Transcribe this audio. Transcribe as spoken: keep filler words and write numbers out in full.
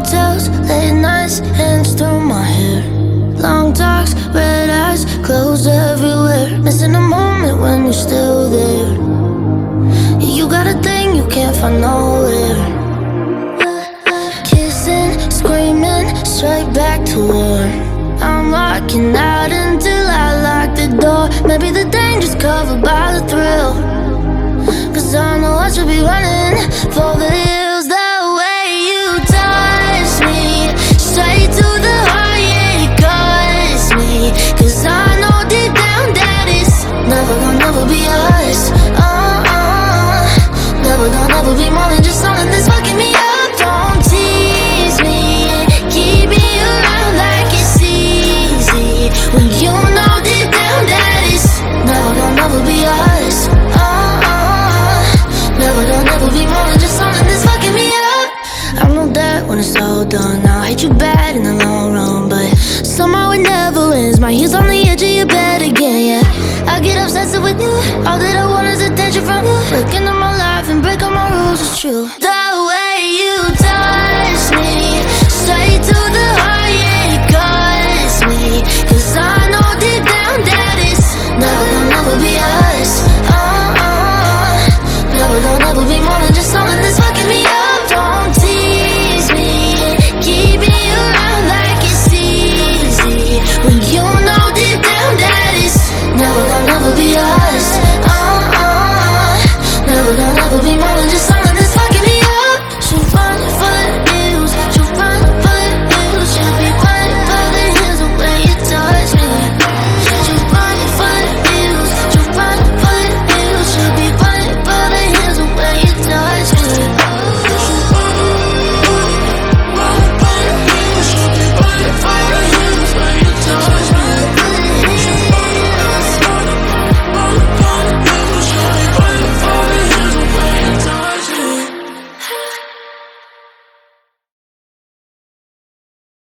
hotels, late nights, hands through my hair. Long talks, red eyes, clothes everywhere. Missing a moment when you're still there. You got a thing you can't find nowhere. Kissing, screaming, straight back to war. I'm locking out until I lock the door. Maybe the danger's covered by the thrill, 'cause I know I should be running for the hills. The way you touch me, straight to the heart, yeah, it cuts me. 'Cause I know deep down that it's never gonna never be us. Uh-uh. Never gonna never be more than just something that's fucking me up. Don't tease me, keep me around like it's easy, when you know deep down that it's never gonna never be us. Uh-uh. Never gonna never be more than just something that's fucking me up. I know that when it's all done, I'll hate you bad in the long run, but somehow it never ends. My heels on the edge of your bed again, yeah. I get obsessed with you, all that I want is attention from you. Look into my life and break all my rules, it's true. The way you